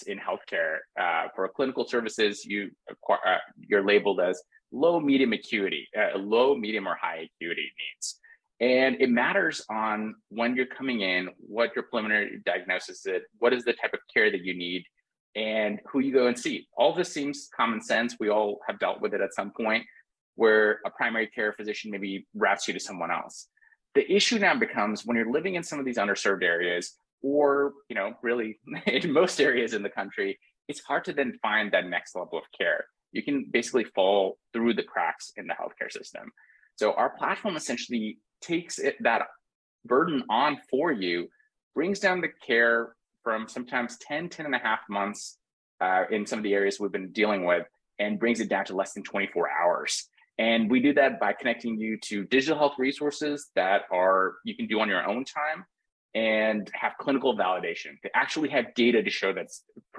in healthcare. For clinical services, you're labeled as low, medium acuity, low, medium, or high acuity needs. And it matters on when you're coming in, what your preliminary diagnosis is, what is the type of care that you need, and who you go and see. All this seems common sense. We all have dealt with it at some point, where a primary care physician maybe routes you to someone else. The issue now becomes when you're living in some of these underserved areas, or really in most areas in the country, it's hard to then find that next level of care. You can basically fall through the cracks in the healthcare system. So our platform essentially takes that burden on for you, brings down the care from sometimes 10 and a half months in some of the areas we've been dealing with, and brings it down to less than 24 hours. And we do that by connecting you to digital health resources that you can do on your own time, and have clinical validation. They actually have data to show that's